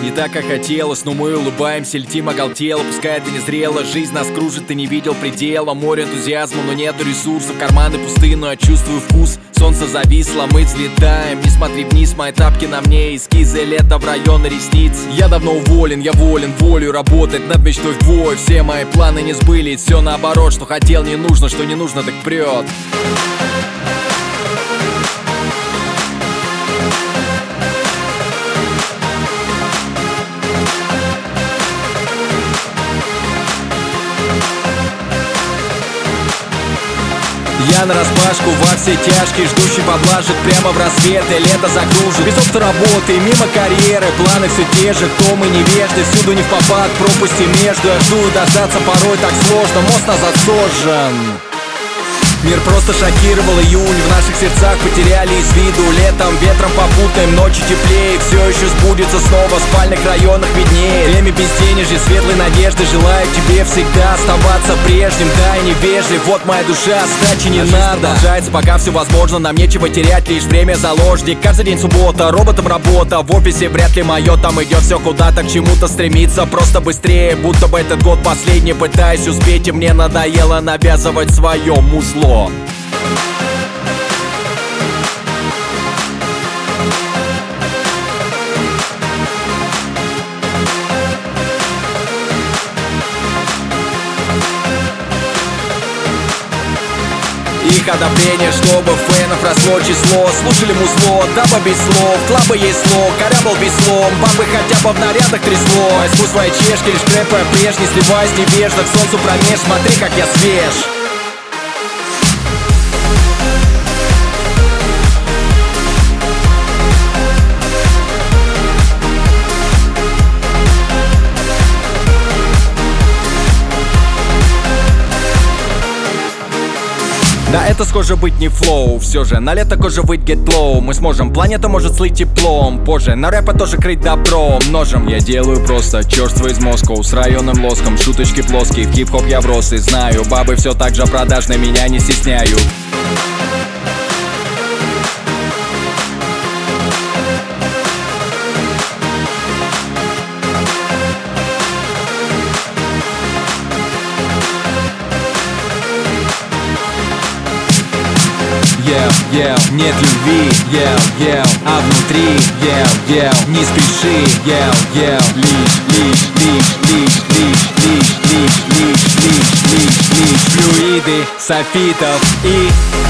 не так, как хотелось, но мы улыбаемся, летим оголтело. Пускай это не зрело, жизнь нас кружит, ты не видел предела. Море энтузиазма, но нету ресурсов, карманы пусты, но я чувствую вкус. Солнце зависло, мы взлетаем, не смотри вниз, мои тапки на мне, эскизы лета в районы ресниц. Я давно уволен, я волен волю работать над мечтой вдвое. Все мои планы не сбылись, все наоборот, что хотел не нужно, что не нужно так прет. Я нараспашку во все тяжкие, ждущий поблажек прямо в рассвет, и лето загружит. Без опыта работы, мимо карьеры, планы все те же, кто мы невежды, всюду не впопад, пропасти между. Я жду и дождаться порой так сложно, мост назад сожжен. Мир просто шокировал июнь, в наших сердцах потеряли из виду. Летом ветром попутаем, ночи теплее, все еще сбудется снова, в спальных районах виднее. Время безденежья, светлой надежды, желаю тебе всегда оставаться прежним. Да, и невежлив, вот моя душа, сдачи не надо. Продолжается, пока все возможно, нам нечего терять, лишь время заложник. Каждый день суббота, роботом работа, в офисе вряд ли мое, там идет все куда-то, к чему-то стремиться. Просто быстрее, будто бы этот год последний, пытаюсь успеть, и мне надоело навязывать свое музло. Их одобрение, чтобы фенов росло число. Слушали музло, даба без слов, клаба есть слог, корябл веслом, бабы хотя бы в нарядах трясло. Возьму свои чешки, лишь крэпая прежний, сливаясь невежно, к солнцу промеж, смотри, как я свеж. Да, это схоже быть не флоу, все же на лето кожа быть get low. Мы сможем, планета может слыть теплом позже, на рэпа тоже крыть добро множим. Я делаю просто чёрство из Москвы с районным лоском, шуточки плоские, в хип-хоп я врос и знаю, бабы все так же продажные, меня не стесняют. Нет любви, а внутри, не спеши, лишь флюиды софитов и